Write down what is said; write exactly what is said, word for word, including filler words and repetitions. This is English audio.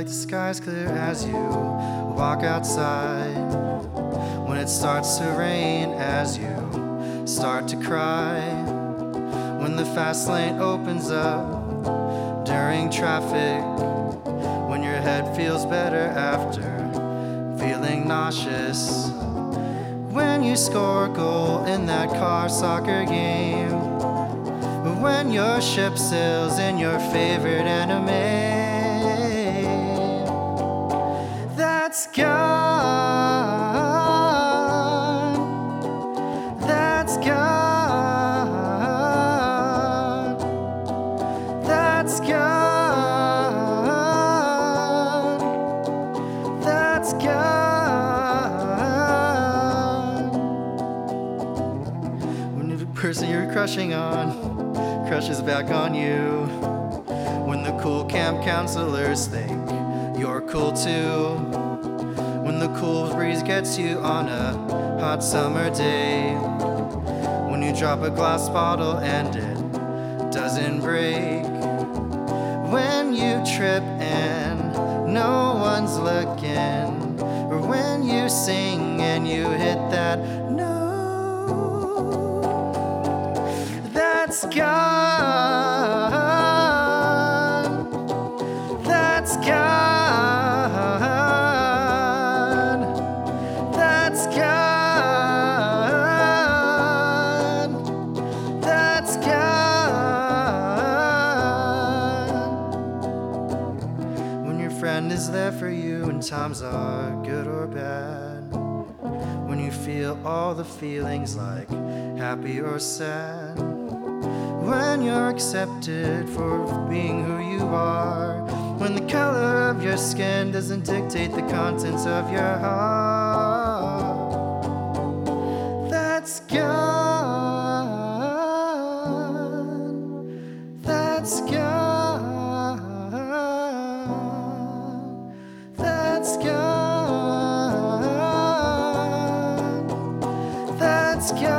the sky's clear as you walk outside. When it starts to rain as you start to cry. When the fast lane opens up during traffic. When your head feels better after feeling nauseous. When you score a goal in that car soccer game. When your ship sails in your favorite anime. That's God. That's God. That's God. That's God. When the person you're crushing on crushes back on you. When the cool camp counselors think you're cool too. When the cool breeze gets you on a hot summer day. When you drop a glass bottle and it doesn't break. When you trip and no one's looking. Or when you sing and you hit that note. That's God. That's God. That's God. That's God. When your friend is there for you when times are good or bad. When you feel all the feelings like happy or sad. When you're accepted for being who you are. When the color of your skin doesn't dictate the contents of your heart. That's God. That's God. That's God. That's God.